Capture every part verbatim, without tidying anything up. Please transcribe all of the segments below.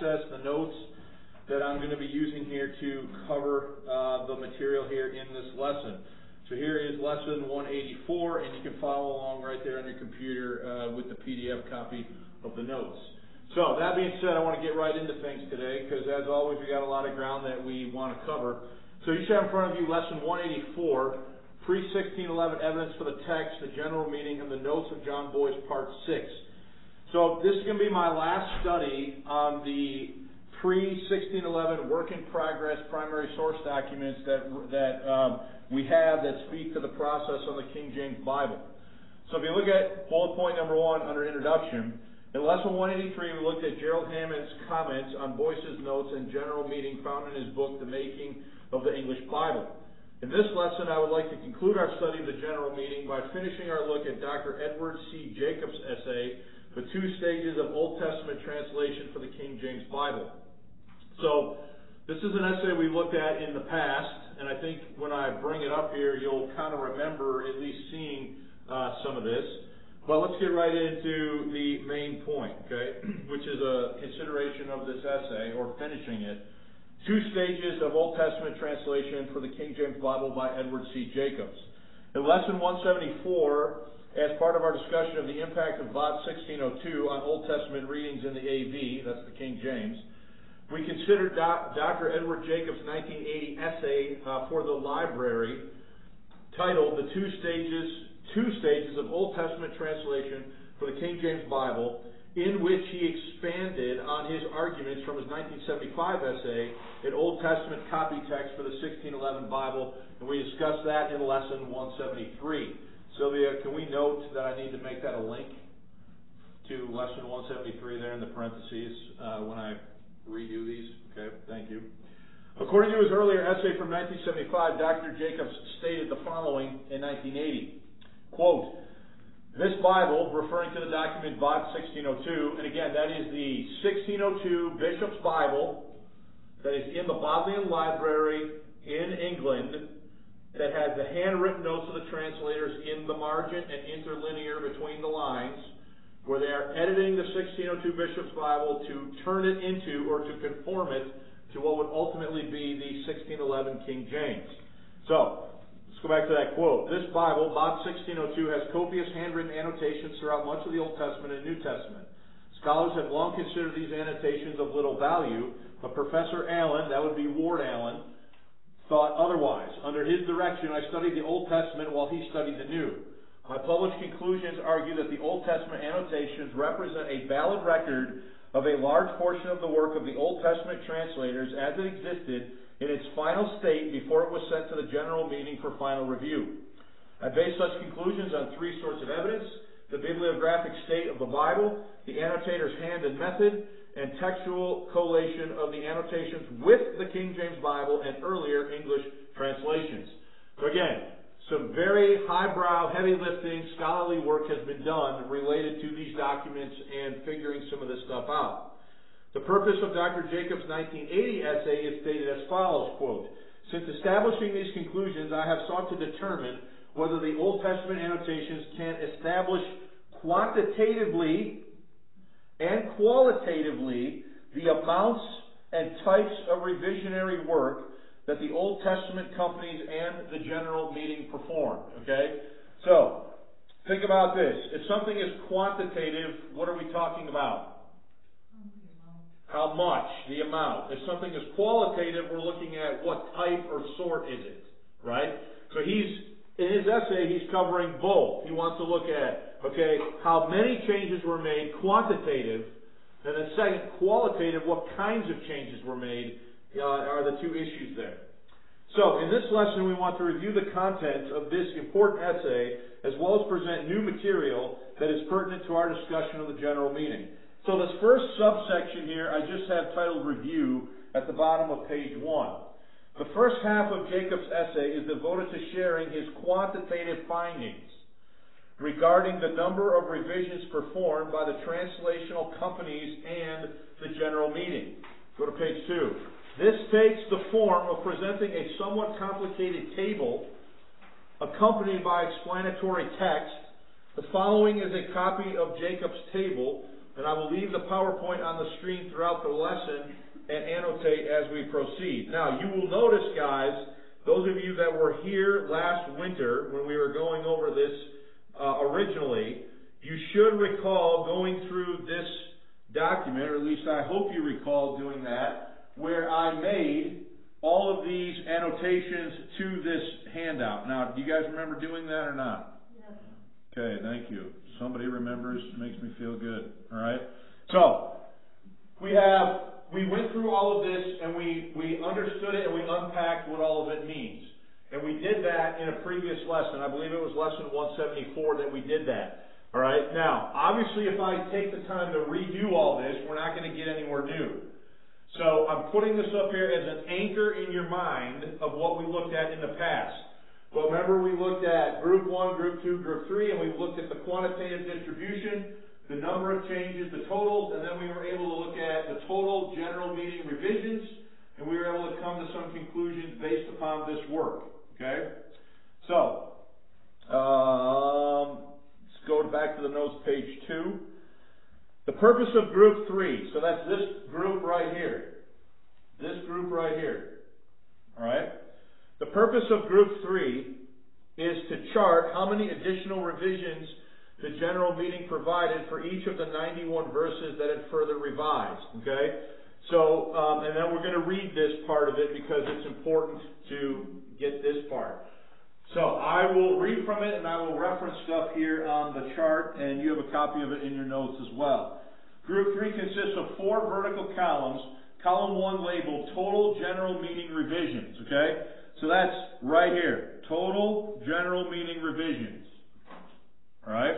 access the notes that I'm going to be using here to cover uh, the material here in this lesson. So here is lesson one eighty-four, and you can follow along right there on your computer uh, with the P D F copy of the notes. So that being said, I want to get right into things today because, as always, we got a lot of ground that we want to cover. So you should have in front of you lesson one eighty-four, pre sixteen eleven evidence for the text, the general meaning, and the notes of John Boyce, part six. So this is going to be my last study on the pre sixteen eleven work in progress primary source documents that that um, we have that speak to the process on the King James Bible. So if you look at bullet point number one under introduction, in lesson one eighty-three we looked at Gerald Hammond's comments on Boyce's notes and general meaning found in his book The Making of the English Bible. In this lesson I would like to conclude our study of the general meaning by finishing our look at Doctor Edward C. Jacobs' essay, The Two Stages of Old Testament Translation for the King James Bible. So this is an essay we looked at in the past, and I think when I bring it up here, you'll kind of remember at least seeing uh, some of this. But let's get right into the main point, okay, which is a consideration of this essay, or finishing it. Two Stages of Old Testament Translation for the King James Bible by Edward C. Jacobs. In lesson one seventy-four, as part of our discussion of the impact of Vod sixteen oh two on Old Testament readings in the A V, that's the King James, we considered Doctor Edward Jacobs' nineteen eighty essay uh, for the library titled The Two Stages, Two Stages of Old Testament Translation for the King James Bible, in which he expanded on his arguments from his nineteen seventy-five essay, An Old Testament Copy Text for the sixteen eleven Bible, and we discussed that in lesson one seventy-three. Sylvia, can we note that I need to make that a link to lesson one seventy-three there in the parentheses uh, when I redo these? Okay, thank you. According to his earlier essay from nineteen seventy-five, Doctor Jacobs stated the following in nineteen eighty, quote, "This Bible," referring to the document Vod sixteen oh two, and again, that is the sixteen oh two Bishop's Bible that is in the Bodleian Library in England, that has the handwritten notes of the translators in the margin and interlinear between the lines, where they are editing the sixteen oh two Bishop's Bible to turn it into, or to conform it to what would ultimately be the sixteen eleven King James. So, let's go back to that quote. "This Bible, Vod sixteen oh two, has copious handwritten annotations throughout much of the Old Testament and New Testament. Scholars have long considered these annotations of little value, but Professor Allen," that would be Ward Allen, "thought otherwise. Under his direction, I studied the Old Testament while he studied the New. My published conclusions argue that the Old Testament annotations represent a valid record of a large portion of the work of the Old Testament translators as it existed in its final state before it was sent to the general meeting for final review. I base such conclusions on three sources of evidence: the bibliographic state of the Bible, the annotator's hand and method, and textual collation of the annotations with the King James Bible and earlier English translations." So again, some very highbrow, heavy-lifting, scholarly work has been done related to these documents and figuring some of this stuff out. The purpose of Doctor Jacobs' nineteen eighty essay is stated as follows, quote, "Since establishing these conclusions, I have sought to determine whether the Old Testament annotations can establish quantitatively and qualitatively the amounts and types of revisionary work that the Old Testament companies and the general meeting performed." Okay? So, think about this. If something is quantitative, what are we talking about? How much? The amount. If something is qualitative, we're looking at what type or sort is it. Right? So he's, in his essay, he's covering both. He wants to look at, okay, how many changes were made, quantitative, and then second, qualitative, what kinds of changes were made. Uh, are the two issues there. So, in this lesson, we want to review the contents of this important essay, as well as present new material that is pertinent to our discussion of the general meeting. So, this first subsection here, I just have titled Review at the bottom of page one. The first half of Jacobs' essay is devoted to sharing his quantitative findings regarding the number of revisions performed by the translational companies and the general meeting. Go to page two. This takes the form of presenting a somewhat complicated table accompanied by explanatory text. The following is a copy of Jacob's table, and I will leave the PowerPoint on the screen throughout the lesson and annotate as we proceed. Now, you will notice, guys, those of you that were here last winter when we were going over this uh, originally, you should recall going through this document, or at least I hope you recall doing that, where I made all of these annotations to this handout. Now, do you guys remember doing that or not? Yes. Okay, thank you. Somebody remembers, makes me feel good. All right. So we have we went through all of this and we we understood it and we unpacked what all of it means. And we did that in a previous lesson. I believe it was lesson one seventy-four that we did that. All right. Now, obviously, if I take the time to redo all this, we're not going to get anywhere new. So I'm putting this up here as an anchor in your mind of what we looked at in the past. Well, remember we looked at group one, group two, group three, and we looked at the quantitative distribution, the number of changes, the totals, and then we were able to look at the total general meeting revisions, and we were able to come to some conclusions based upon this work. Okay? So, um, let's go back to the notes, page two. The purpose of group three, so that's this group right here. This group right here. All right? The purpose of group three is to chart how many additional revisions the general meeting provided for each of the ninety-one verses that it further revised. Okay? So, um, and then we're going to read this part of it because it's important to get this part. So I will read from it and I will reference stuff here on the chart, and you have a copy of it in your notes as well. Group three consists of four vertical columns. Column one labeled Total General Meeting Revisions. Okay? So that's right here. Total General Meeting Revisions. Alright?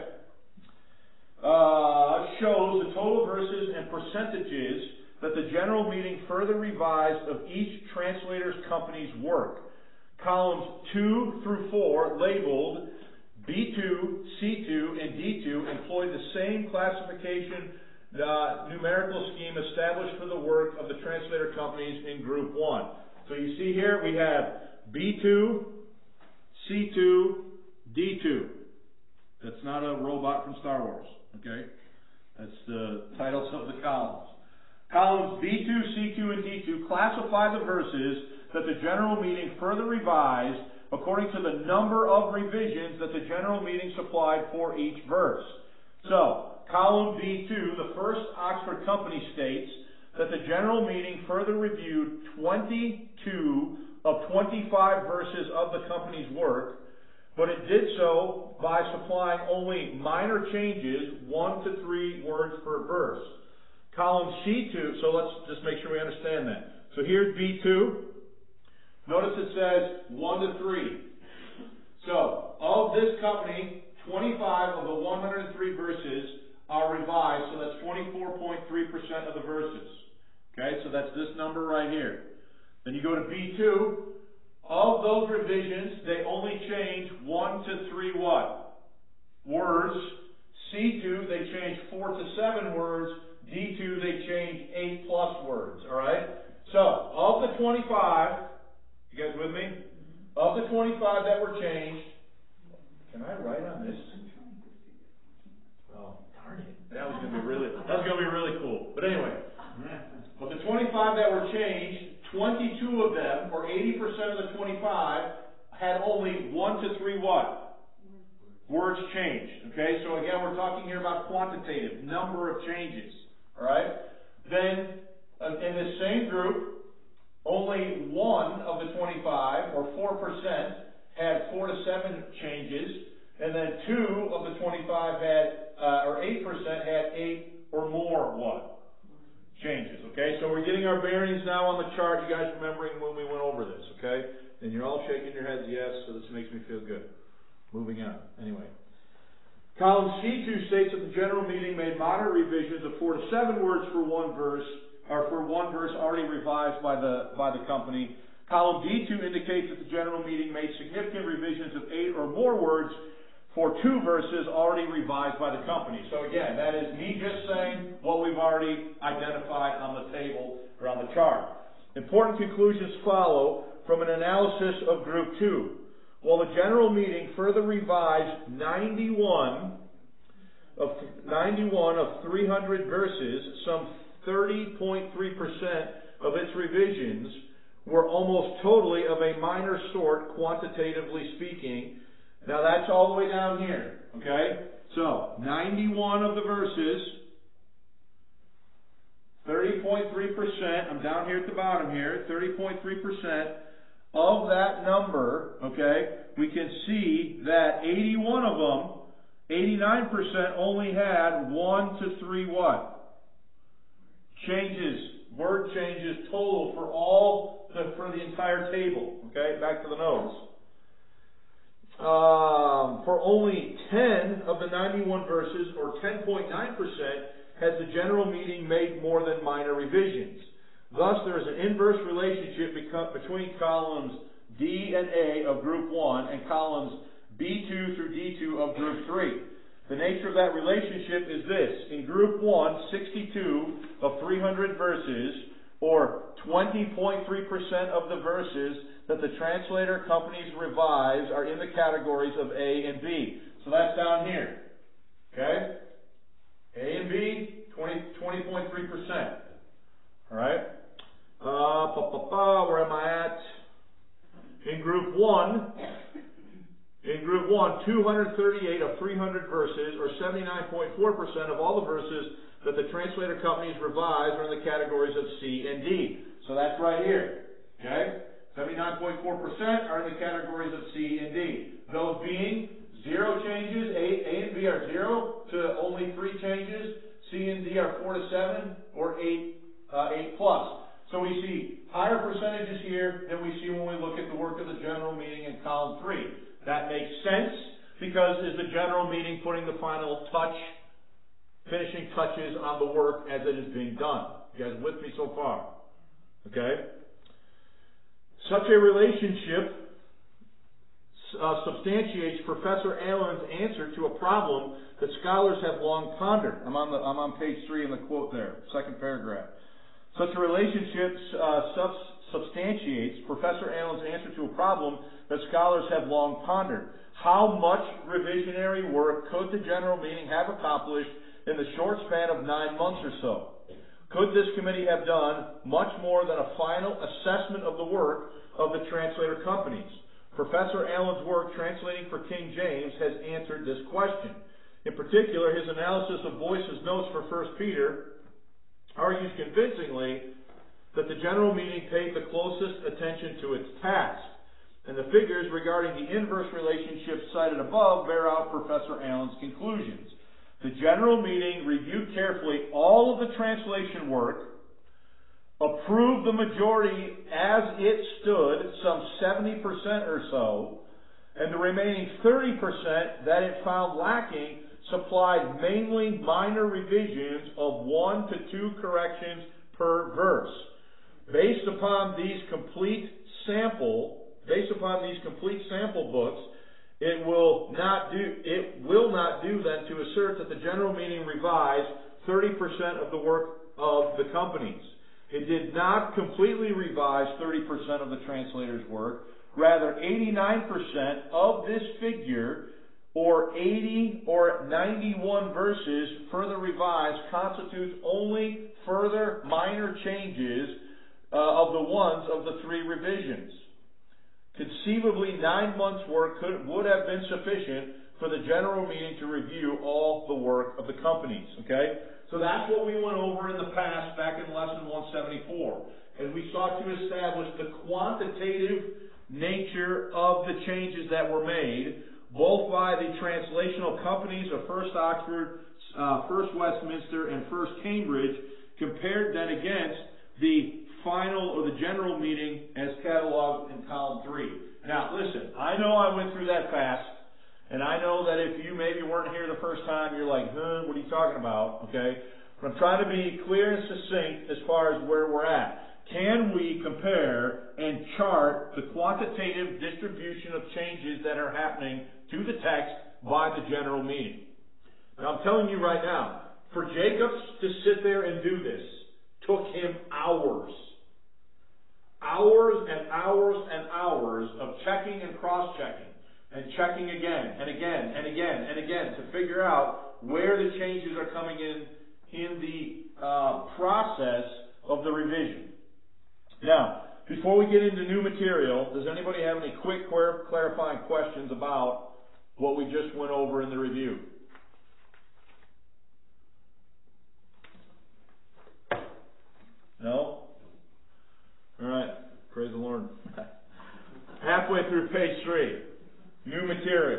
Uh, shows the total verses and percentages that the General Meeting further revised of each translator's company's work. Columns two through four, labeled B two, C two, and D two, employ the same classification uh, numerical scheme established for the work of the translator companies in Group one. So you see here we have B two, C two, D two. That's not a robot from Star Wars, okay? That's the titles of the columns. Columns B two, C two, and D two classify the verses that the General Meeting further revised according to the number of revisions that the General Meeting supplied for each verse. So, column B two, the First Oxford Company states that the General Meeting further reviewed twenty-two of twenty-five verses of the company's work, but it did so by supplying only minor changes, one to three words per verse. Column C two, so let's just make sure we understand that. So here's B two. Notice it says one to three. So, of this company, twenty-five of the one hundred three verses are revised, so that's twenty-four point three percent of the verses. Okay, so that's this number right here. Then you go to B two. Of those revisions, they only change one to three what? Words. C two, they change four to seven words. D two, they change eight plus words. All right? So, of the twenty-five, you guys with me? Of the twenty-five that were changed, can I write on this? Oh, darn it. That was gonna be really that was gonna be really cool. But anyway, of the twenty-five that were changed, twenty-two of them, or eighty percent of the twenty-five, had only one to three what? Words changed. Okay, so again, we're talking here about quantitative, number of changes. All right? Then, uh, in this same group, only one of the twenty-five, or four percent, had four to seven changes, and then two of the twenty-five had, uh, or eight percent had eight or more what? Changes. Okay, so we're getting our bearings now on the chart. You guys remembering when we went over this, okay? And you're all shaking your heads yes, so this makes me feel good. Moving on. Anyway. Column C two states that the General Meeting made moderate revisions of four to seven words for one verse, or for one verse already revised by the by the company. Column D two indicates that the General Meeting made significant revisions of eight or more words for two verses already revised by the company. So again, that is me just saying what we've already identified on the table or on the chart. Important conclusions follow from an analysis of Group two. While the General Meeting further revised ninety-one, of ninety-one of three hundred verses, some thirty point three percent of its revisions were almost totally of a minor sort, quantitatively speaking. Now that's all the way down here, okay? So, ninety-one of the verses, thirty point three percent, I'm down here at the bottom here, thirty point three percent of that number, okay, we can see that eighty-one of them, eighty-nine percent only had one to three what? Changes, word changes total for all, the, for the entire table, okay, back to the notes. Um, for only ten of the ninety-one verses, or ten point nine percent, has the general meeting made more than minor revisions. Thus, there is an inverse relationship between columns D and A of Group one and columns B two through D two of Group three. The nature of that relationship is this. In Group one, sixty-two of three hundred verses, or twenty point three percent of the verses that the translator companies revise, are in the categories of A and B. So that's down here. Okay? A and B, twenty point three percent. Alright? Uh, pa, pa, pa, where am I at? In Group one, in Group one, two hundred thirty-eight of three hundred verses, or seventy-nine point four percent of all the verses that the translator companies revise, are in the categories of C and D. So that's right here. Okay? seventy-nine point four percent are in the categories of C and D. Those being zero changes, A, A and B are zero to only three changes, C and D are four to seven, or eight, uh, eight plus. So we see higher percentages here than we see when we look at the work of the general meeting in column three. That makes sense, because is the general meeting putting the final touch, finishing touches on the work as it is being done. You guys with me so far? Okay? Such a relationship uh, substantiates Professor Allen's answer to a problem that scholars have long pondered. I'm on the I'm on page three in the quote there, second paragraph. Such a relationship uh, sub- substantiates Professor Allen's answer to a problem that scholars have long pondered. How much revisionary work could the general meeting have accomplished in the short span of nine months or so? Could this committee have done much more than a final assessment of the work of the translator companies? Professor Allen's work translating for King James has answered this question. In particular, his analysis of Boyce's notes for First Peter argues convincingly that the general meeting paid the closest attention to its task. And the figures regarding the inverse relationship cited above bear out Professor Allen's conclusions. The general meeting reviewed carefully all of the translation work, approved the majority as it stood, some seventy percent or so, and the remaining thirty percent that it found lacking supplied mainly minor revisions of one to two corrections per verse. Based upon these complete sample, based upon these complete sample books, It will not do, it will not do then to assert that the general meeting revised thirty percent of the work of the companies. It did not completely revise thirty percent of the translator's work. Rather, eighty-nine percent of this figure, or eighty or ninety-one verses further revised, constitutes only further minor changes uh, of the ones of the three revisions. Conceivably, nine months' work could, would have been sufficient for the general meeting to review all the work of the companies. Okay? So that's what we went over in the past, back in lesson one seventy-four. And we sought to establish the quantitative nature of the changes that were made, both by the translational companies of First Oxford, uh, First Westminster, and First Cambridge, compared then against the final or the general meeting as cataloged in column three. Now, listen, I know I went through that fast, and I know that if you maybe weren't here the first time, you're like, huh, what are you talking about? Okay? But I'm trying to be clear and succinct as far as where we're at. Can we compare and chart the quantitative distribution of changes that are happening to the text by the general meeting? Now, I'm telling you right now, for Jacobs to sit there and do this took him hours. Hours and hours and hours of checking and cross-checking and checking again and again and again and again to figure out where the changes are coming in in the uh, process of the revision. Now, before we get into new material, does anybody have any quick clarifying questions about what we just went over in the review? No? All right. Praise the Lord. Halfway through page three. New material.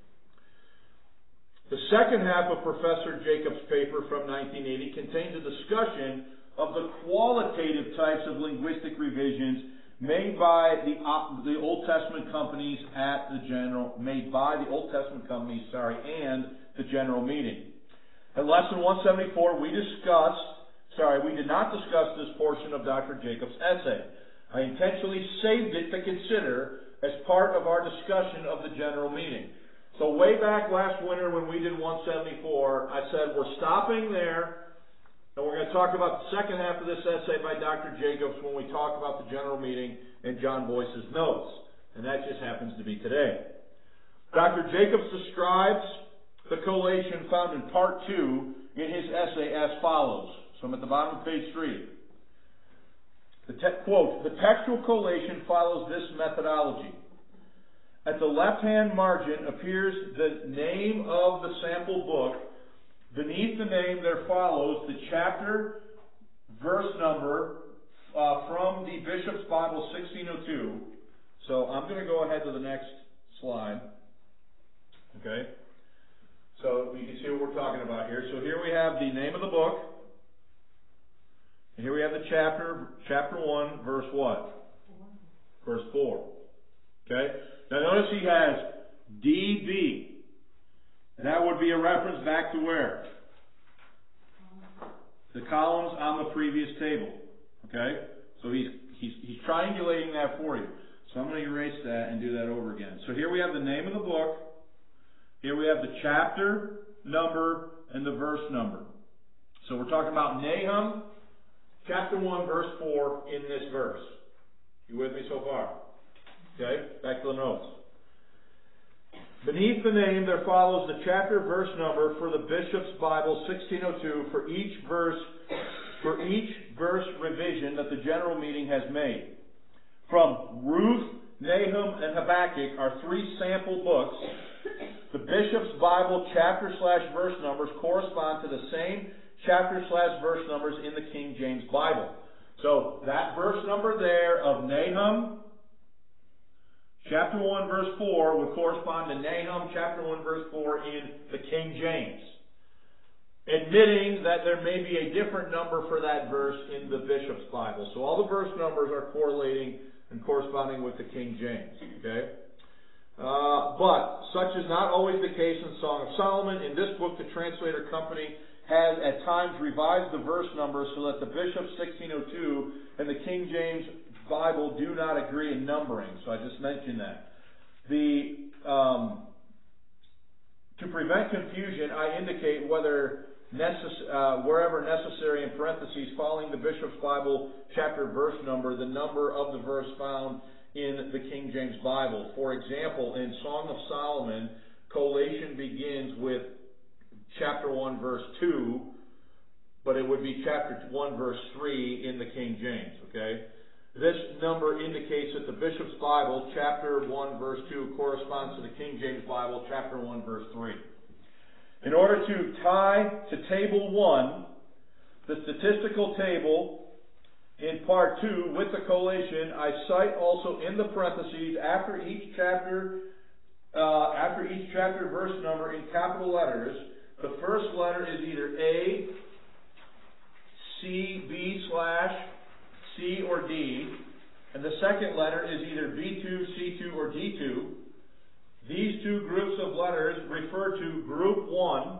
The second half of Professor Jacobs' paper from nineteen eighty contains a discussion of the qualitative types of linguistic revisions made by the uh, the Old Testament companies at the general made by the Old Testament companies, sorry, and the general meeting. In lesson one seventy-four, we discussed, sorry, we did not discuss this portion of Doctor Jacobs' essay. I intentionally saved it to consider as part of our discussion of the general meeting. So way back last winter when we did one seventy-four, I said we're stopping there, and we're going to talk about the second half of this essay by Doctor Jacobs when we talk about the general meeting and John Boyce's notes. And that just happens to be today. Doctor Jacobs describes the collation found in part two in his essay as follows. So I'm at the bottom of page three. The te- quote, the textual collation follows this methodology. At the left-hand margin appears the name of the sample book. Beneath the name there follows the chapter, verse number uh, from the Bishop's Bible sixteen oh two. So I'm going to go ahead to the next slide. Okay. So you can see what we're talking about here. So here we have the name of the book. And here we have the chapter, chapter one, verse what? Verse four. Okay? Now notice he has D B. That would be a reference back to where? The columns on the previous table. Okay? So he's, he's, he's triangulating that for you. So I'm going to erase that and do that over again. So here we have the name of the book. Here we have the chapter, number, and the verse number. So we're talking about Nahum, chapter one, verse four in this verse. You with me so far? Okay, back to the notes. Beneath the name there follows the chapter verse number for the Bishop's Bible sixteen oh two for each verse for each verse revision that the general meeting has made. From Ruth, Nahum, and Habakkuk are three sample books. The Bishop's Bible chapter slash verse numbers correspond to the same chapter slash verse numbers in the King James Bible. So that verse number there of Nahum, chapter one, verse four, would correspond to Nahum, chapter one, verse four in the King James. Admitting that there may be a different number for that verse in the Bishop's Bible. So all the verse numbers are correlating and corresponding with the King James. Okay? Uh, but such is not always the case in Song of Solomon. In this book, the translator company has at times revised the verse numbers so that the Bishop's sixteen oh two and the King James Bible do not agree in numbering. So I just mentioned that. The um, to prevent confusion, I indicate whether necess- uh, wherever necessary in parentheses following the Bishop's Bible chapter verse number, the number of the verse found in the King James Bible. For example, in Song of Solomon, collation begins with chapter one, verse two, but it would be chapter one, verse three in the King James, okay? This number indicates that the Bishop's Bible, chapter one, verse two, corresponds to the King James Bible, chapter one, verse three. In order to tie to table one, the statistical table in part two with the collation, I cite also in the parentheses after each chapter, uh, after each chapter verse number in capital letters, the first letter is either A, C, B slash, C or D, and the second letter is either B two, C two, or D two. These two groups of letters refer to group one.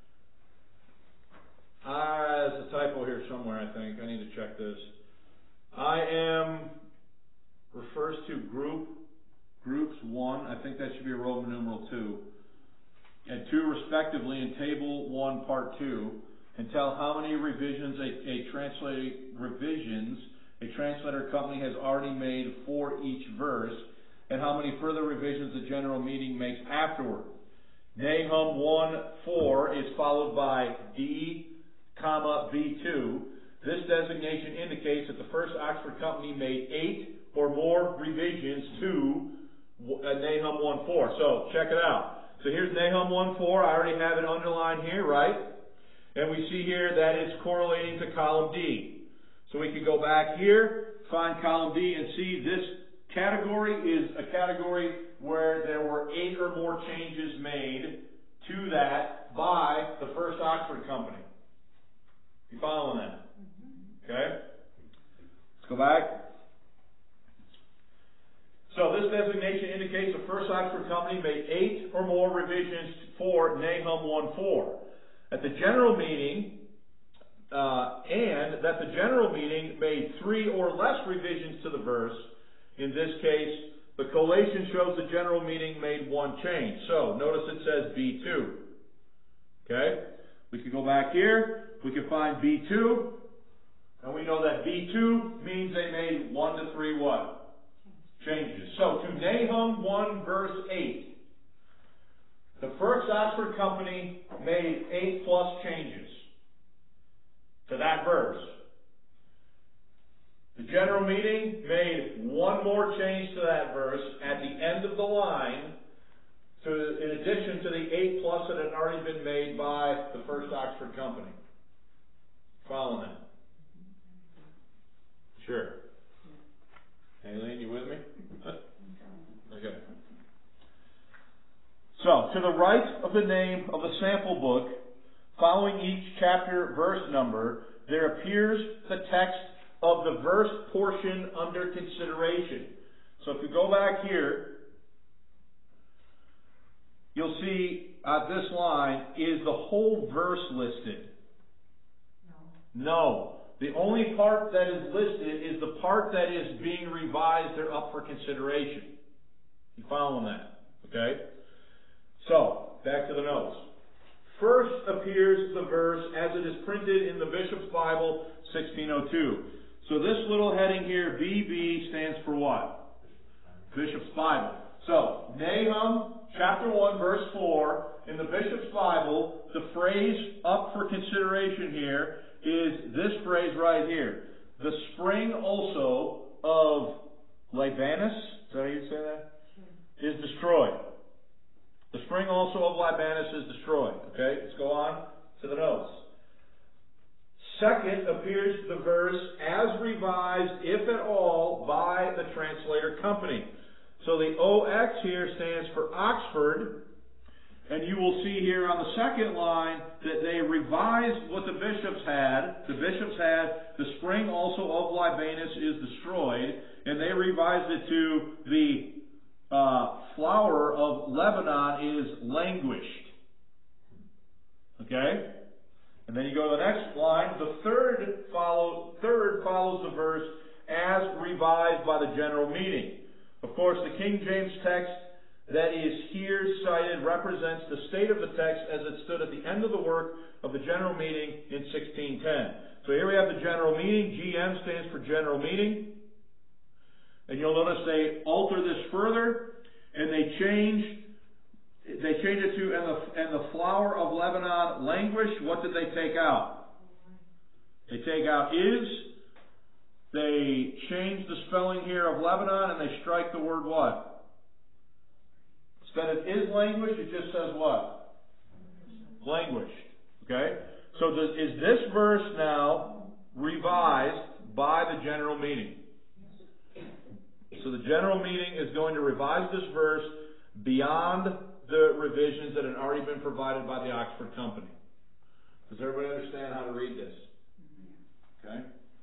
Ah, there's a typo here somewhere, I think. I need to check this. I am refers to group groups one. I think that should be a Roman numeral two. And two respectively in table one, part two, and tell how many revisions a, a translate revisions a translator company has already made for each verse, and how many further revisions the general meeting makes afterward. Nahum one four is followed by D, comma, B two. This designation indicates that the First Oxford Company made eight or more revisions to uh, Nahum one four. So, check it out. So here's Nahum one four. I already have it underlined here, right? And we see here that it's correlating to column D. So we could go back here, find column D, and see this category is a category where there were eight or more changes made to that by the First Oxford Company. You following that? Okay? Let's go back. So this designation indicates the First Oxford Company made eight or more revisions for Nahum one four. At the general meeting, uh, and that the general meeting made three or less revisions to the verse. In this case, the collation shows the general meeting made one change. So notice it says B two. Okay? We can go back here. We can find B two. And we know that B two means they made one to three what? Changes. So to Nahum one verse eight. The First Oxford Company made eight plus changes to that verse. The general meeting made one more change to that verse at the end of the line, to, in addition to the eight plus that had already been made by the First Oxford Company. Following that? Sure. Aileen, you with me? Okay. So, to the right of the name of the sample book, following each chapter verse number, there appears the text of the verse portion under consideration. So if you go back here, you'll see at this line, is the whole verse listed? No. No. The only part that is listed is the part that is being revised or up for consideration. You following that? Okay? So, back to the notes. First appears the verse as it is printed in the Bishop's Bible, sixteen oh two. So this little heading here, B B, stands for what? Bishop's Bible. So, Nahum, chapter one, verse four, in the Bishop's Bible, the phrase up for consideration here is this phrase right here. The spring also of Libanus, is that how you say that? Is destroyed. The spring also of Libanus is destroyed. Okay, let's go on to the notes. Second appears the verse as revised, if at all, by the translator company. So the O X here stands for Oxford, and you will see here on the second line that they revised what the bishops had. The bishops had the spring also of Libanus is destroyed, and they revised it to the uh, flower of Lebanon is languished. Okay? And then you go to the next line. The third follow, third follows the verse as revised by the general meeting. Of course, the King James text that is here cited represents the state of the text as it stood at the end of the work of the general meeting in sixteen ten. So here we have the general meeting. G M stands for general meeting. And you'll notice they alter this further, and they change they change it to and the and the flower of Lebanon languish. What did they take out? They take out is. They change the spelling here of Lebanon, and they strike the word what? Instead of is languished, it just says what? Languished. Okay? So does, is this verse now revised by the general meeting? So the general meeting is going to revise this verse beyond the revisions that had already been provided by the Oxford Company. Does everybody understand how to read this? Okay?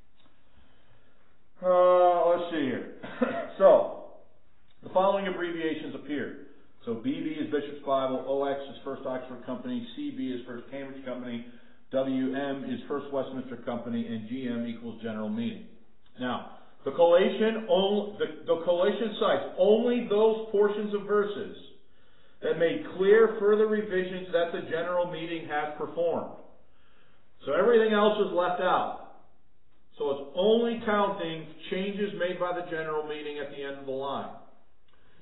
Uh, let's see here. So, the following abbreviations appear. So B B is Bishop's Bible, O X is First Oxford Company, C B is First Cambridge Company, W M is First Westminster Company, and G M equals General Meeting. Now, the collation, only, the, the collation cites only those portions of verses that made clear further revisions that the General Meeting has performed. So everything else is left out. So it's only counting changes made by the General Meeting at the end of the line.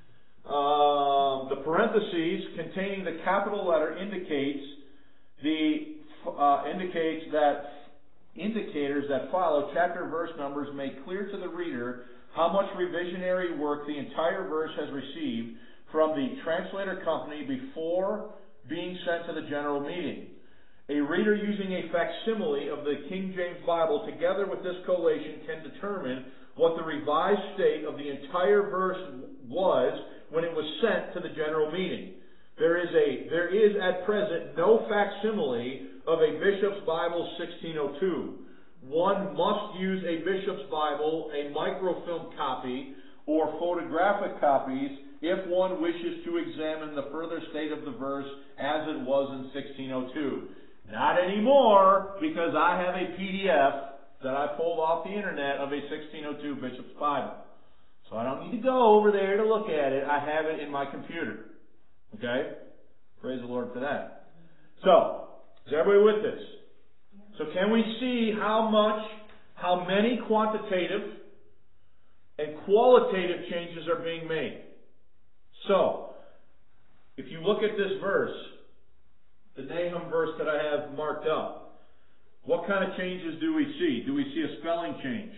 Um, the parentheses containing the capital letter indicates the uh, indicates that indicators that follow chapter verse numbers make clear to the reader how much revisionary work the entire verse has received from the translator company before being sent to the general meeting. A reader using a facsimile of the King James Bible together with this collation can determine what the revised state of the entire verse was when it was sent to the general meeting. There is a there is at present no facsimile of a Bishop's Bible sixteen oh two. One must use a Bishop's Bible, a microfilm copy, or photographic copies if one wishes to examine the further state of the verse as it was in sixteen oh two. Not anymore, because I have a P D F that I pulled off the internet of a sixteen oh two Bishop's Bible. So I don't need to go over there to look at it. I have it in my computer. Okay? Praise the Lord for that. So, is everybody with this? So can we see how much, how many quantitative and qualitative changes are being made? So, if you look at this verse, the Nahum verse that I have marked up, what kind of changes do we see? Do we see a spelling change?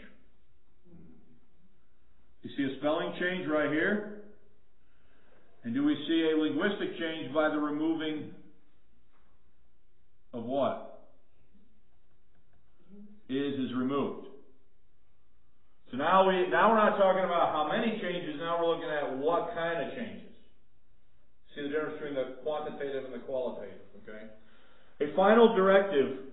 You see a spelling change right here? And do we see a linguistic change by the removing of what? Is is removed. So now we now we're not talking about how many changes, now we're looking at what kind of changes. See the difference between the quantitative and the qualitative, okay? A final directive.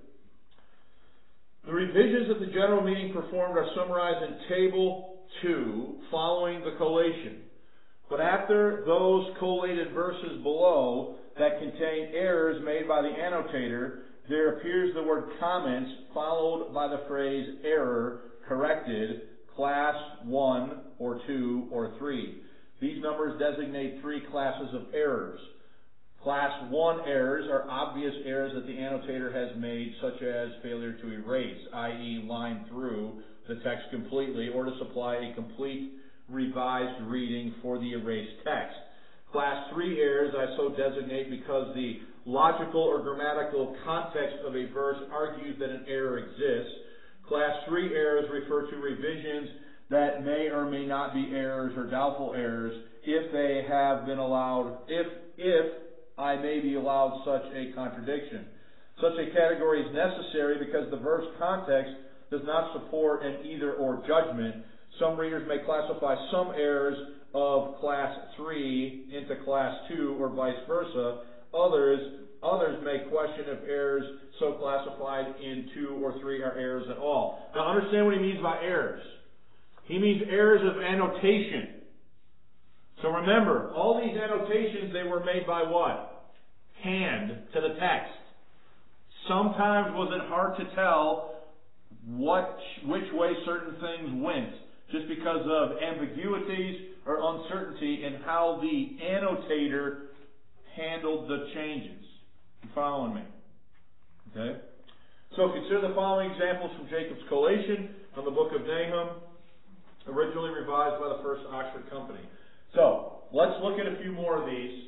The revisions that the general meeting performed are summarized in Table two following the collation. But after those collated verses below that contain errors made by the annotator, there appears the word comments followed by the phrase error, corrected, class one or two or three. These numbers designate three classes of errors. Class one errors are obvious errors that the annotator has made, such as failure to erase, that is line through the text completely, or to supply a complete revised reading for the erased text. Class three errors I so designate because the logical or grammatical context of a verse argues that an error exists. Class three errors refer to revisions that may or may not be errors or doubtful errors if they have been allowed, if, if I may be allowed such a contradiction. Such a category is necessary because the verse context does not support an either or judgment. Some readers may classify some errors of class three into class two or vice versa. Others, others may question if errors so classified in two or three are errors at all. Now understand what he means by errors. He means errors of annotation. So remember, all these annotations, they were made by what? Hand to the text. Sometimes was it hard to tell what, which way certain things went, just because of ambiguities or uncertainty in how the annotator handled the changes. You following me? Okay? So consider the following examples from Jacob's collation on the book of Nahum, originally revised by the First Oxford Company. So, let's look at a few more of these.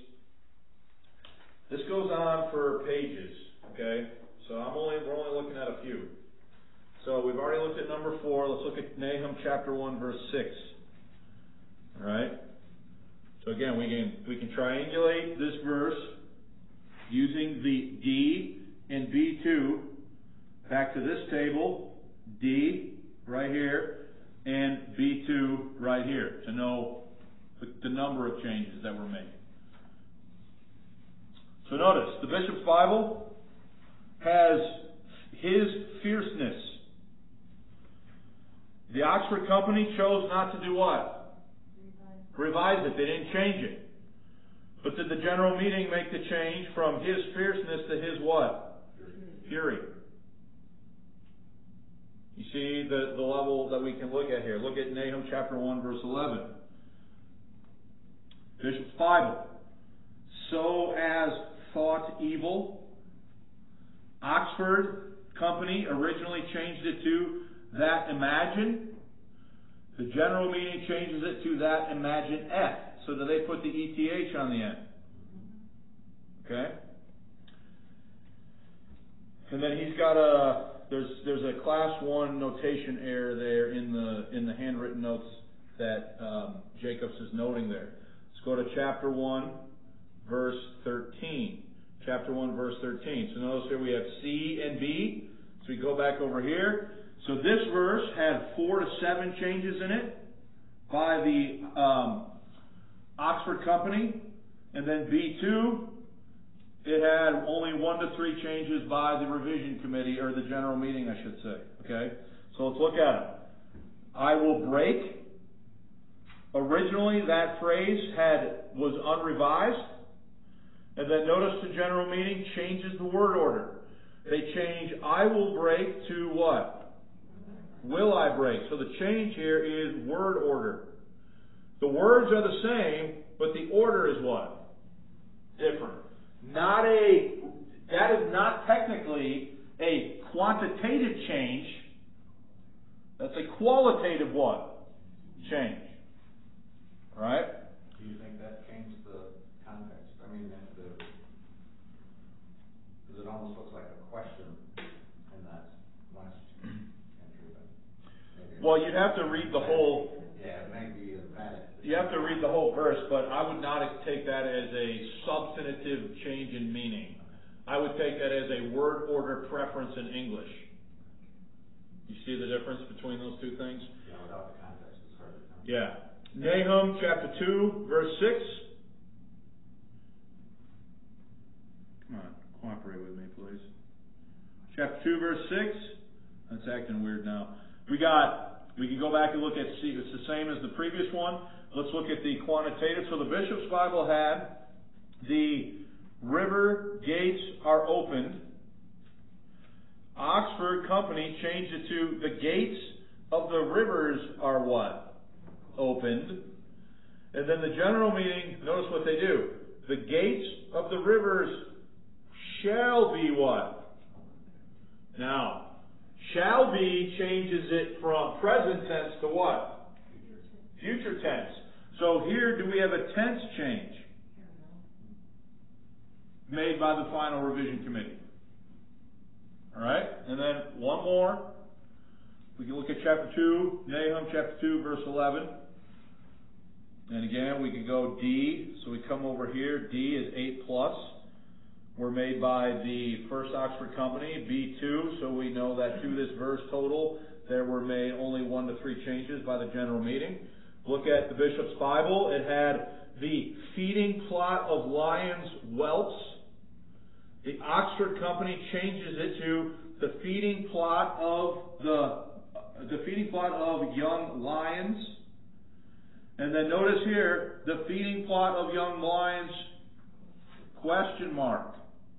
This goes on for pages, okay? So I'm only we're only looking at a few. So we've already looked at number four. Let's look at Nahum chapter one, verse six. All right. So again, we can we can triangulate this verse using the D and B two back to this table, D right here, and B two right here to know the, the number of changes that were made. So notice, the Bishop's Bible has his fierceness. The Oxford Company chose not to do what? Revise it. They didn't change it. But did the general meeting make the change from his fierceness to his what? Fury. You see the, the level that we can look at here. Look at Nahum chapter one, verse eleven. Bishop's Bible. So as thought evil. Oxford Company originally changed it to that imagine. The general meeting changes it to that imagine F. So do they put the E T H on the end? Okay. And then he's got a, there's there's a class one notation error there in the in the handwritten notes that um, Jacobs is noting there. Let's go to chapter one, verse thirteen. Chapter one, verse thirteen. So notice here we have C and B. So we go back over here. So this verse had four to seven changes in it by the um, Oxford Company, and then B two, it had only one to three changes by the revision committee, or the general meeting, I should say. Okay, so let's look at it. I will break. Originally, that phrase had was unrevised, and then notice the general meeting changes the word order. They change I will break to what? Will I break? So the change here is word order. The words are the same, but the order is what? Different. Not a, that is not technically a quantitative change. That's a qualitative what? Change. Right? Do you think that changed the context? I mean, the, because it almost looks like a question in that last entry. But maybe well, you'd have to read the whole. Yeah, it may be emphatic. You have to read the whole verse, but I would not take that as a substantive change in meaning. I would take that as a word order preference in English. You see the difference between those two things? Yeah, without the context, it's hard to know. Yeah. Nahum chapter two, verse six. Come on, cooperate with me, please. Chapter two, verse six. That's acting weird now. We got, we can go back and look at, see, it's the same as the previous one. Let's look at the quantitative. So the Bishop's Bible had the river gates are opened. Oxford Company changed it to the gates of the rivers are what? Opened. And then the general meeting, notice what they do. The gates of the rivers shall be what? Now, shall be changes it from present tense to what? Future tense. So here, do we have a tense change made by the final revision committee? All right, and then one more. We can look at chapter two, Nahum chapter two, verse eleven. And again, we can go D. So we come over here. D is eight plus. Were made by the First Oxford Company. B two, so we know that to this verse total, there were made only one to three changes by the general meeting. Look at the Bishop's Bible. It had the feeding plot of lions' whelps. The Oxford Company changes it to the feeding plot of the the feeding plot of young lions. And then notice here, the feeding plot of young lions, question mark.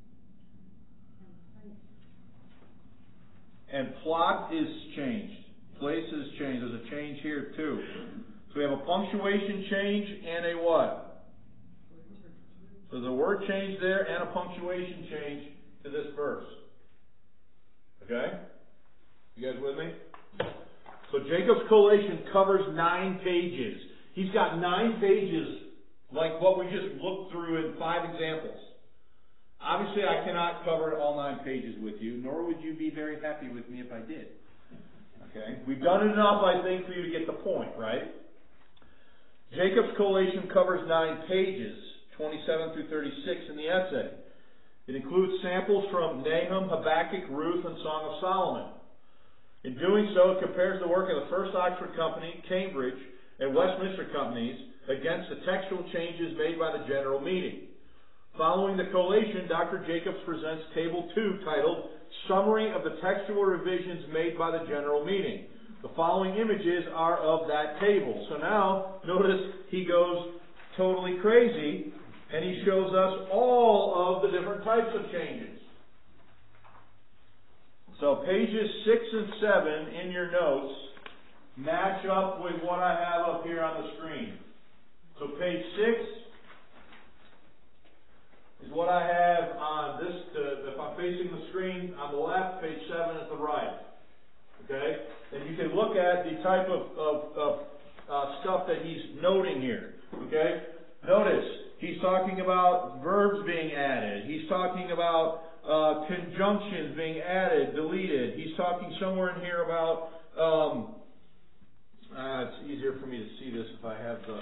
And plot is changed. Place is changed. There's a change here too. So we have a punctuation change and a what? So there's a word change there and a punctuation change to this verse. Okay? You guys with me? So Jacob's collation covers nine pages. He's got nine pages like what we just looked through in five examples. Obviously, I cannot cover all nine pages with you, nor would you be very happy with me if I did. Okay? We've done it enough, I think, for you to get the point, right? Jacob's collation covers nine pages, twenty-seven through thirty-six in the essay. It includes samples from Nahum, Habakkuk, Ruth, and Song of Solomon. In doing so, it compares the work of the First Oxford Company, Cambridge, and Westminster Companies against the textual changes made by the General Meeting. Following the collation, Doctor Jacobs presents Table two, titled Summary of the Textual Revisions Made by the General Meeting. The following images are of that table. So now, notice he goes totally crazy, and he shows us all of the different types of changes. So pages six and seven in your notes match up with what I have up here on the screen. So page six is what I have on this, uh, if I'm facing the screen on the left, page seven at the right. Okay? And you can look at the type of, of, of uh, stuff that he's noting here. Okay? Notice, he's talking about verbs being added. He's talking about uh, conjunctions being added, deleted. He's talking somewhere in here about, um, uh, it's easier for me to see this if I have the,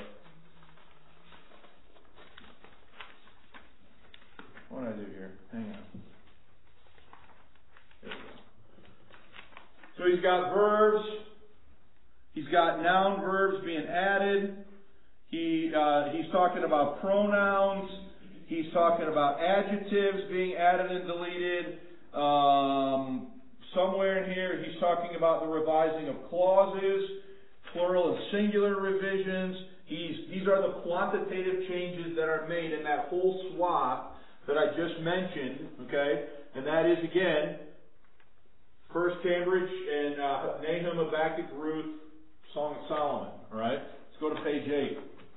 what do I do here? Hang on. There we go. So he's got verbs. He's got noun verbs being added. He uh, he's talking about pronouns. He's talking about adjectives being added and deleted. Um, somewhere in here, he's talking about the revising of clauses, plural and singular revisions. He's, these are the quantitative changes that are made in that whole swath that I just mentioned. Okay, and that is again First Cambridge and uh, Nahum, Habakkuk, Ruth, Song of Solomon. All right, let's go to page eight.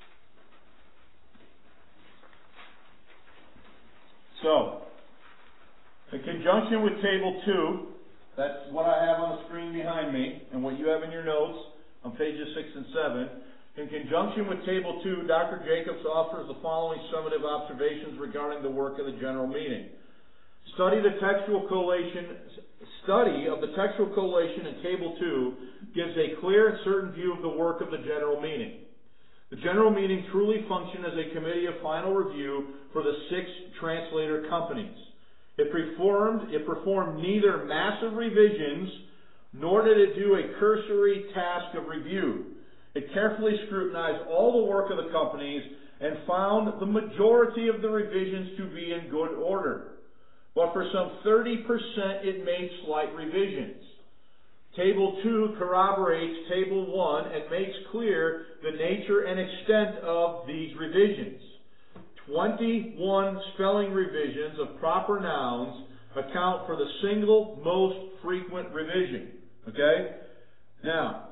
So, in conjunction with table two, that's what I have on the screen behind me, and what you have in your notes on pages six and seven. In conjunction with table two, Doctor Jacobs offers the following summative observations regarding the work of the general meeting. Study the textual collation. Study of the textual collation in table two gives a clear and certain view of the work of the general meeting. The general meeting truly functioned as a committee of final review for the six translator companies. It performed, it performed neither massive revisions, nor did it do a cursory task of review. It carefully scrutinized all the work of the companies and found the majority of the revisions to be in good order. But for some thirty percent it made slight revisions. Table two corroborates Table one and makes clear the nature and extent of these revisions. twenty-one spelling revisions of proper nouns account for the single most frequent revision. Okay? Now,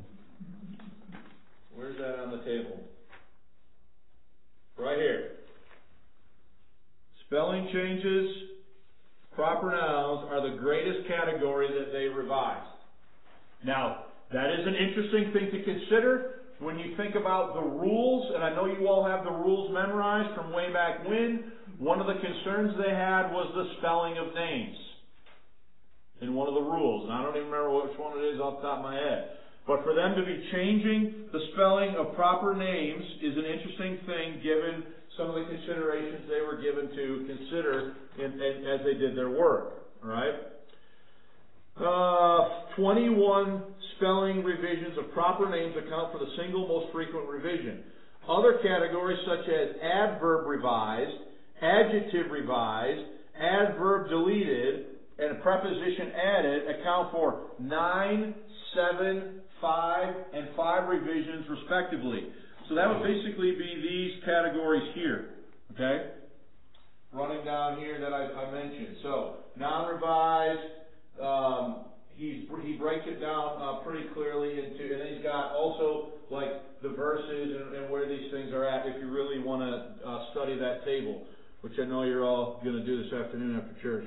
where's that on the table? Right here. Spelling changes, proper nouns are the greatest category that they revised. Now, that is an interesting thing to consider when you think about the rules, and I know you all have the rules memorized from way back when. One of the concerns they had was the spelling of names in one of the rules, and I don't even remember which one it is off the top of my head. But for them to be changing the spelling of proper names is an interesting thing given some of the considerations they were given to consider in, in, as they did their work. All right? Uh, twenty-one spelling revisions of proper names account for the single most frequent revision. Other categories such as adverb revised, adjective revised, adverb deleted, and a preposition added account for nine, seven, five, and five revisions respectively. So that would basically be these categories here. Okay? Running down here that I, I mentioned. So, non-revised, um, he's, he breaks it down uh, pretty clearly into, and then he's got also like the verses and, and where these things are at if you really want to uh, study that table, which I know you're all going to do this afternoon after church.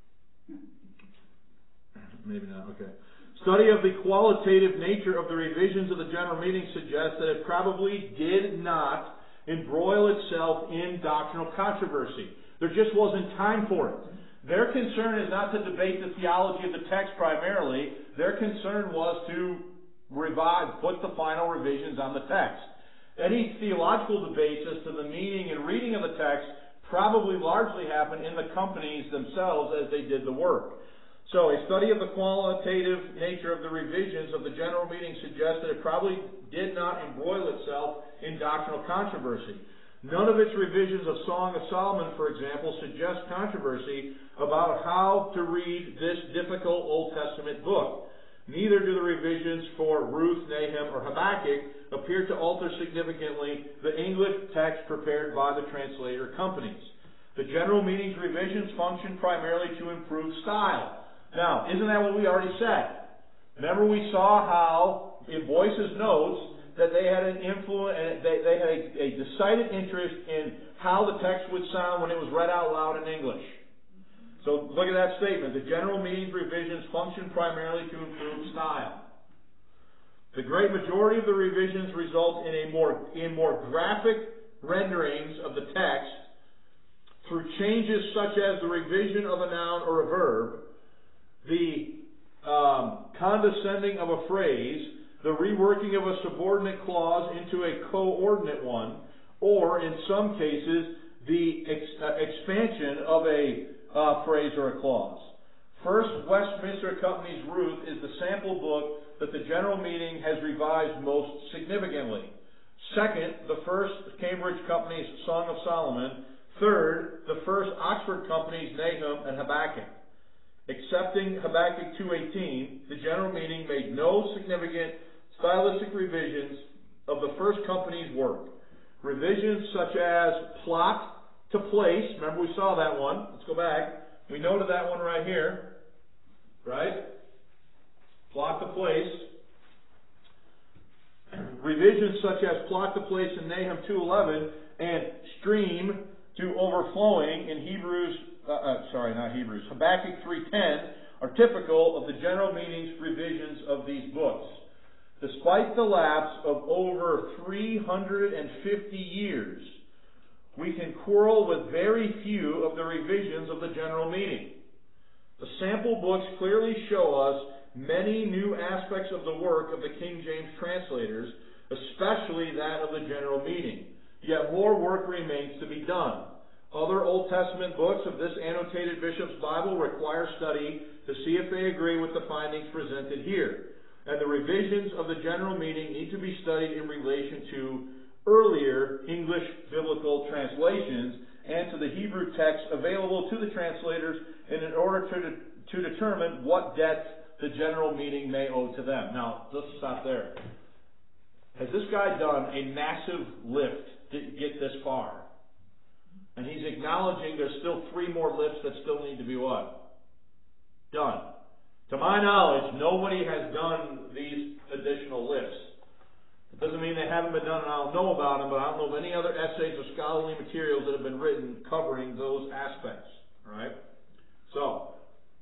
Maybe not, okay. Study of the qualitative nature of the revisions of the general meeting suggests that it probably did not embroil itself in doctrinal controversy. There just wasn't time for it. Their concern is not to debate the theology of the text primarily. Their concern was to revive, put the final revisions on the text. Any theological debates as to the meaning and reading of the text probably largely happened in the companies themselves as they did the work. So, a study of the qualitative nature of the revisions of the general meeting suggests that it probably did not embroil itself in doctrinal controversy. None of its revisions of Song of Solomon, for example, suggest controversy about how to read this difficult Old Testament book. Neither do the revisions for Ruth, Nahum, or Habakkuk appear to alter significantly the English text prepared by the translator companies. The general meeting's revisions function primarily to improve style. Now, isn't that what we already said? Remember we saw how, in Boyce's notes, that they had an influence, they, they had a, a decided interest in how the text would sound when it was read out loud in English. So look at that statement. The general meeting's revisions function primarily to improve style. The great majority of the revisions result in a more in more graphic renderings of the text through changes such as the revision of a noun or a verb, the um, condescending of a phrase, the reworking of a subordinate clause into a coordinate one, or in some cases, the ex- uh, expansion of a uh, phrase or a clause. First Westminster Company's Ruth is the sample book that the General Meeting has revised most significantly. Second, the First Cambridge Company's Song of Solomon. Third, the First Oxford Company's Nahum and Habakkuk. Accepting Habakkuk two eighteen, the General Meeting made no significant stylistic revisions of the First Company's work. Revisions such as plot to place, remember we saw that one, let's go back, we noted that one right here, right? Plot to place. Revisions such as plot to place in Nahum two eleven and stream to overflowing in Hebrews, uh, uh, sorry, not Hebrews, Habakkuk three ten are typical of the General Meeting's revisions of these books. Despite the lapse of over three hundred fifty years, we can quarrel with very few of the revisions of the General Meeting. The sample books clearly show us many new aspects of the work of the King James translators, especially that of the General Meeting. Yet more work remains to be done. Other Old Testament books of this annotated Bishop's Bible require study to see if they agree with the findings presented here. And the revisions of the General Meeting need to be studied in relation to earlier English biblical translations and to the Hebrew text available to the translators and in order to, de- to determine what debt the General Meeting may owe to them. Now, let's stop there. Has this guy done a massive lift to get this far? And he's acknowledging there's still three more lifts that still need to be what? Done. To my knowledge, nobody has done these additional lifts. It doesn't mean they haven't been done and I don't know about them, but I don't know of any other essays or scholarly materials that have been written covering those aspects. All right? So,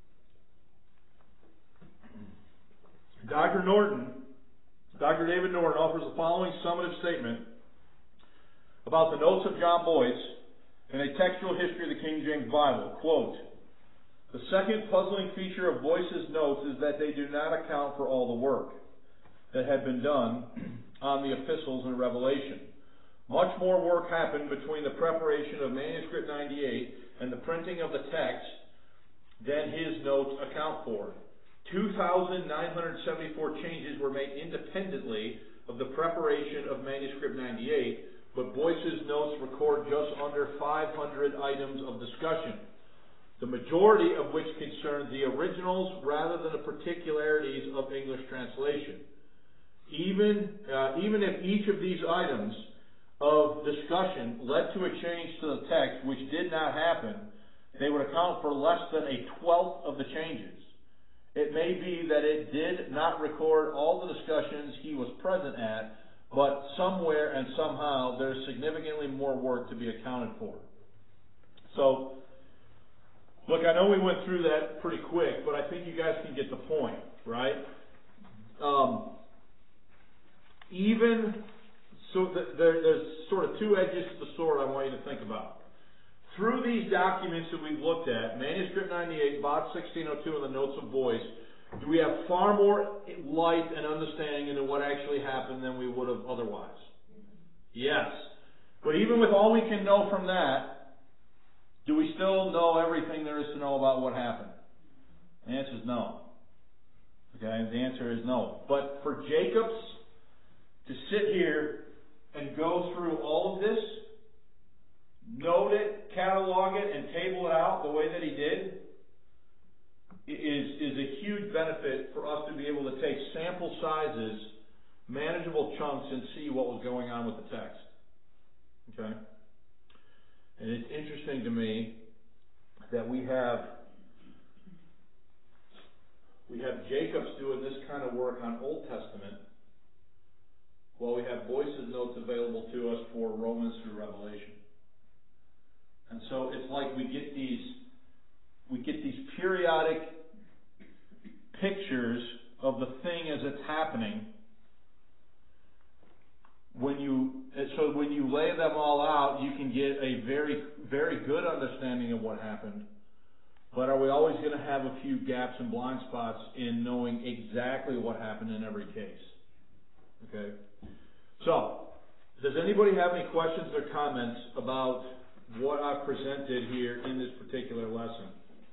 Doctor Norton, Doctor David Norton offers the following summative statement about the notes of John Boyce in a textual history of the King James Bible. Quote, "The second puzzling feature of Boyce's notes is that they do not account for all the work that had been done on the epistles and Revelation. Much more work happened between the preparation of Manuscript ninety-eight and the printing of the text than his notes account for. two thousand nine hundred seventy-four changes were made independently of the preparation of Manuscript ninety-eight, but Boyce's notes record just under five hundred items of discussion, the majority of which concern the originals rather than the particularities of English translation. Even, uh, even if each of these items of discussion led to a change to the text, which did not happen, they would account for less than a twelfth of the changes. It may be that it did not record all the discussions he was present at, but somewhere and somehow there's significantly more work to be accounted for." So, look, I know we went through that pretty quick, but I think you guys can get the point, right? Um, even, so th- there, there's sort of two edges to the sword I want you to think about. Through these documents that we've looked at, Manuscript ninety-eight, Bot sixteen oh two, and the Notes of Boyce, do we have far more light and understanding into what actually happened than we would have otherwise? Yes. But even with all we can know from that, do we still know everything there is to know about what happened? The answer is no. Okay, the answer is no. But for Jacobs to sit here and go through all of this, note it, catalog it, and table it out the way that he did, is, is a huge benefit for us to be able to take sample sizes, manageable chunks, and see what was going on with the text. Okay? And it's interesting to me that we have we have Jacobs doing this kind of work on Old Testament, while we have Boyce's notes available to us for Romans through Revelation. And so it's like we get these we get these periodic pictures of the thing as it's happening. When you so when you lay them all can get a very, very good understanding of what happened, but are we always going to have a few gaps and blind spots in knowing exactly what happened in every case? Okay? So, does anybody have any questions or comments about what I've presented here in this particular lesson?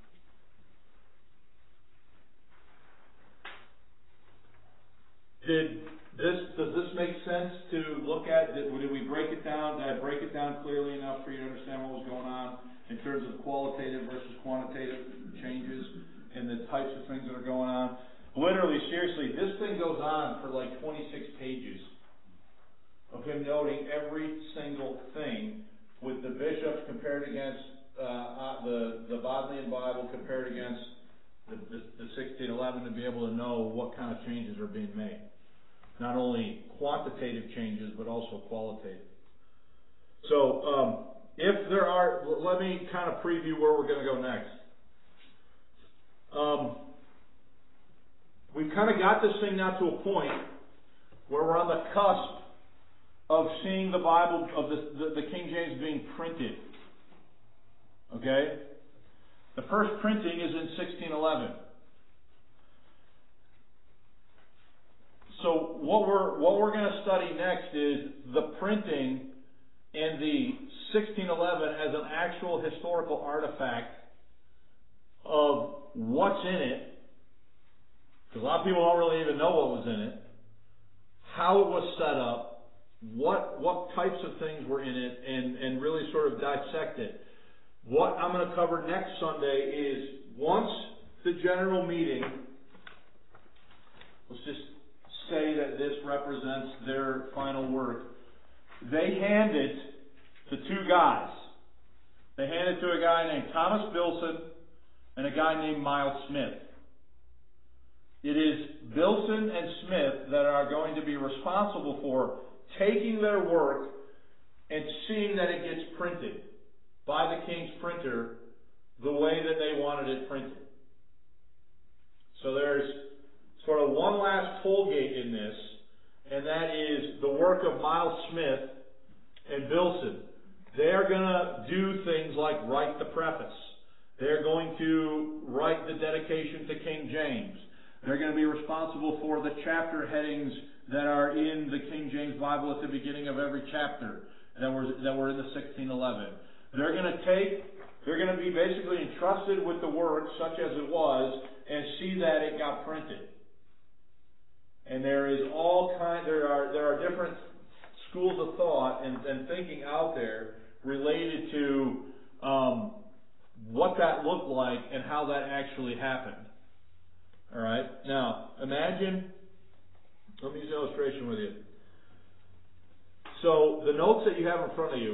Did this, does this make sense to look at? Did, did we break it down? Did I break it down clearly enough for you to understand what was going on in terms of qualitative versus quantitative changes and the types of things that are going on? Literally, seriously, this thing goes on for like twenty-six pages of him noting every single thing with the bishops compared against uh, uh, the, the Bodleian Bible compared against the, the, the sixteen eleven to be able to know what kind of changes are being made. Not only quantitative changes, but also qualitative. So, um, if there are, let me kind of preview where we're going to go next. Um, we've kind of got this thing now to a point where we're on the cusp of seeing the Bible, of the, the, the King James being printed. Okay? The first printing is in sixteen eleven. So what we're what we're going to study next is the printing and the sixteen eleven as an actual historical artifact of what's in it, because a lot of people don't really even know what was in it, how it was set up, what what types of things were in it, and, and really sort of dissect it. What I'm going to cover next Sunday is once the general meeting, let's just say that this represents their final work, they hand it to two guys. They hand it to a guy named Thomas Bilson and a guy named Miles Smith. It is Bilson and Smith that are going to be responsible for taking their work and seeing that it gets printed by the King's printer the way that they wanted it printed. So there's sort of one last toll gate in this, and that is the work of Miles Smith and Bilson. They are going to do things like write the preface. They're going to write the dedication to King James. They're going to be responsible for the chapter headings that are in the King James Bible at the beginning of every chapter that were, that were in the sixteen eleven. They're going to take, they're going to be basically entrusted with the work, such as it was, and see that it got printed. And there is all kind, there are there are different schools of thought and, and thinking out there related to um, what that looked like and how that actually happened. All right. Now, imagine. Let me use an illustration with you. So the notes that you have in front of you.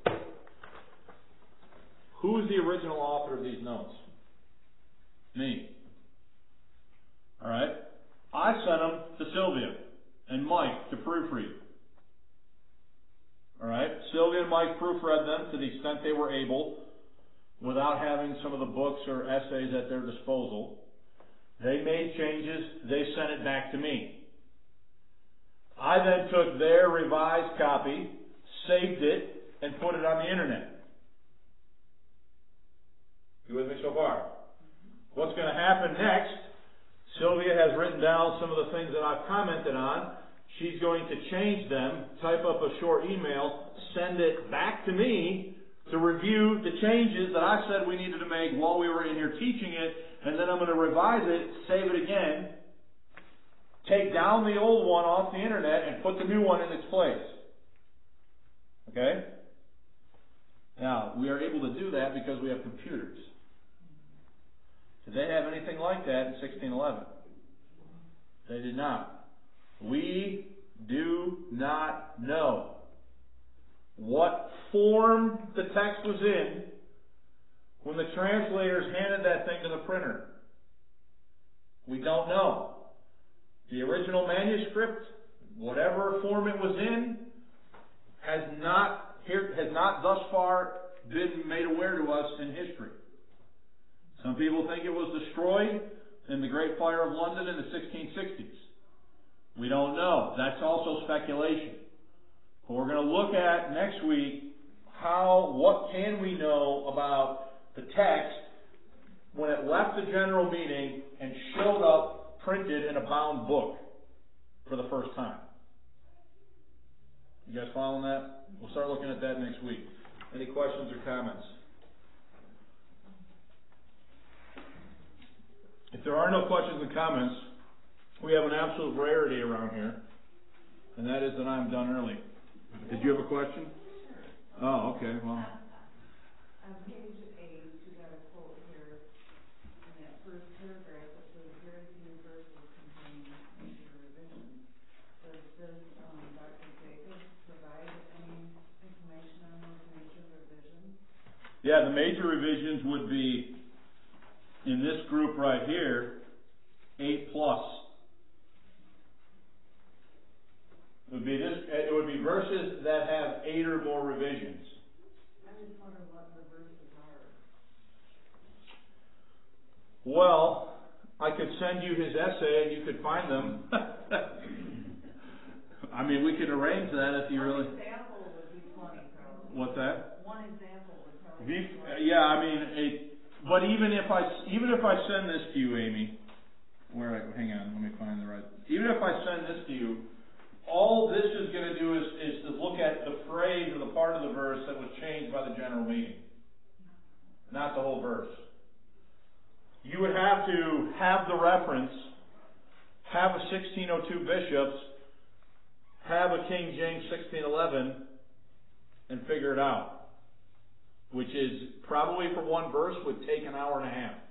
Who is the original author of these notes? Me. All right. I sent them to Sylvia and Mike to proofread. All right. Sylvia and Mike proofread them to the extent they were able, without having some of the books or essays at their disposal. They made changes. They sent it back to me. I then took their revised copy, saved it, and put it on the internet. You with me so far? What's going to happen next? Sylvia has written down some of the things that I've commented on. She's going to change them, type up a short email, send it back to me to review the changes that I said we needed to make while we were in here teaching it, and then I'm going to revise it, save it again, take down the old one off the internet, and put the new one in its place. Okay? Now, we are able to do that because we have computers. Did they have anything like that in sixteen eleven? They did not. We do not know what form the text was in when the translators handed that thing to the printer. We don't know. The original manuscript, whatever form it was in, has not here has not thus far been made aware to us in history. Some people think it was destroyed in the Great Fire of London in the sixteen sixties. We don't know. That's also speculation. But we're going to look at next week how, what can we know about the text when it left the general meeting and showed up printed in a bound book for the first time? You guys following that? We'll start looking at that next week. Any questions or comments? If there are no questions and comments, we have an absolute rarity around here, and that is that I'm done early. Did you have a question? Oh, okay. Well. On page eight, you got a quote here in that first paragraph that says very few verses contain major revisions. Does this, um, Doctor Jacobs provide any information on those major revisions? Yeah, the major revisions would be in this group right here, eight plus. It would be this. It would be verses that have eight or more revisions. I just wonder what the verses are. Well, I could send you his essay and you could find them. I mean, we could arrange that if you really. One example would be plenty, probably. What's that? One example would probably Be, be plenty. yeah, I mean, it, but even if I even if I send this to you, Amy, where? Hang on, let me find the right. Even if I send this to you, all this is going to do is, is to look at the phrase or the part of the verse that was changed by the general meeting, not the whole verse. You would have to have the reference, have a sixteen oh two bishops, have a King James sixteen eleven, and figure it out. Which is probably for one verse would take an hour and a half.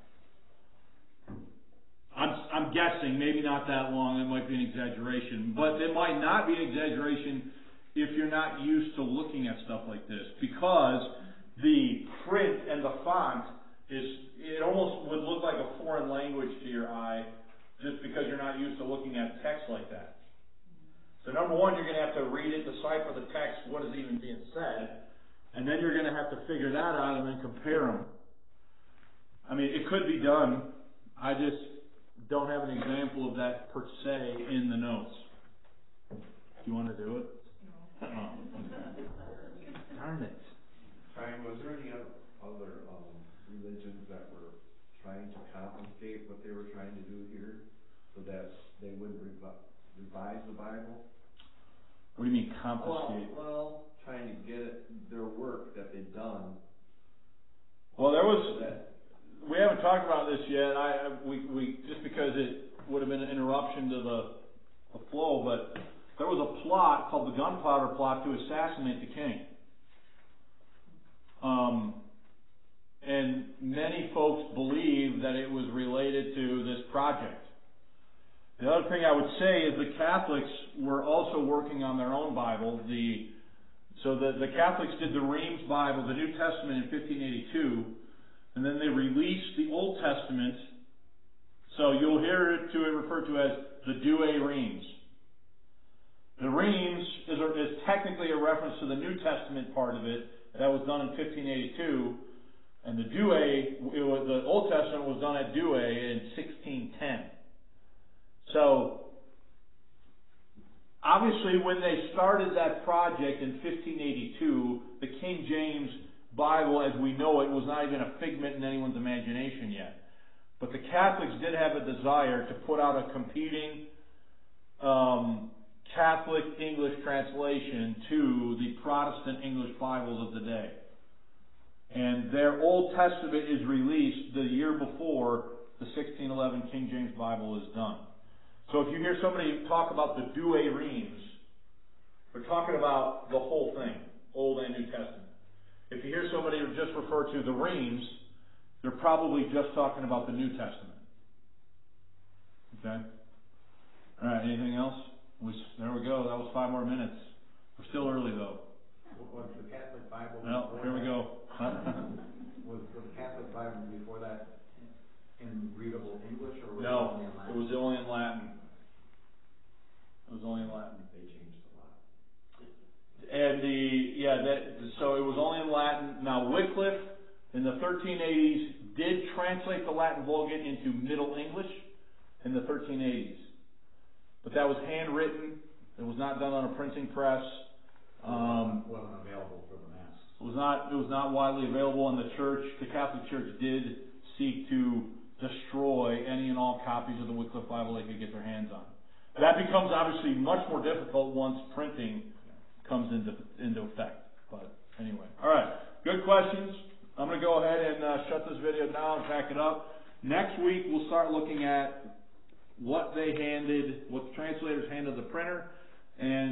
I'm, I'm guessing, maybe not that long, it might be an exaggeration, but it might not be an exaggeration if you're not used to looking at stuff like this, because the print and the font is, it almost would look like a foreign language to your eye, just because you're not used to looking at text like that. So number one, you're going to have to read it, decipher the text, what is even being said, and then you're going to have to figure that out and then compare them. I mean, it could be done. I just don't have an example of that per se in the notes. Do you want to do it? No. Oh, okay. Darn it. Brian, was there any other um, religions that were trying to compensate what they were trying to do here so that they wouldn't revi- revise the Bible? What do you mean confiscate? Well, well, trying to get it, their work that they've done. Well, there was. That, we haven't talked about this yet. I we we just because it would have been an interruption to the, the flow, but there was a plot called the Gunpowder Plot to assassinate the king. Um, and many folks believe that it was related to this project. The other thing I would say is the Catholics were also working on their own Bible. The so the, the Catholics did the Reims Bible, the New Testament, in fifteen eighty-two, and then they released the Old Testament. So you'll hear it to it referred to as the Douay Reims. The Reims is, a, is technically a reference to the New Testament part of it that was done in fifteen eighty-two, and the Douay, it was, the Old Testament was done at Douay in sixteen ten. So, obviously when they started that project in fifteen eighty-two, the King James Bible as we know it was not even a figment in anyone's imagination yet. But the Catholics did have a desire to put out a competing um, Catholic English translation to the Protestant English Bibles of the day. And their Old Testament is released the year before the sixteen eleven King James Bible is done. So if you hear somebody talk about the Douay Reims, they're talking about the whole thing, Old and New Testament. If you hear somebody just refer to the Reims, they're probably just talking about the New Testament. Okay? All right, anything else? We, there we go. That was five more minutes. We're still early, though. was the Catholic Bible Well, before here we that? go. was, was the Catholic Bible before that in readable English, or was No, it only in Latin? it was only in Latin. It was only in Latin. They changed a lot. And the, yeah, that, so it was only in Latin. Now, Wycliffe in the thirteen eighties did translate the Latin Vulgate into Middle English in the thirteen eighties. But that was handwritten. It was not done on a printing press. Um, wasn't available for the mass. It was not, it was not widely available, and the church, the Catholic Church did seek to destroy any and all copies of the Wycliffe Bible they could get their hands on. That becomes obviously much more difficult once printing comes into, into effect. But anyway, all right, good questions. I'm going to go ahead and uh, shut this video down and pack it up. Next week, we'll start looking at what they handed, what the translators handed the printer, and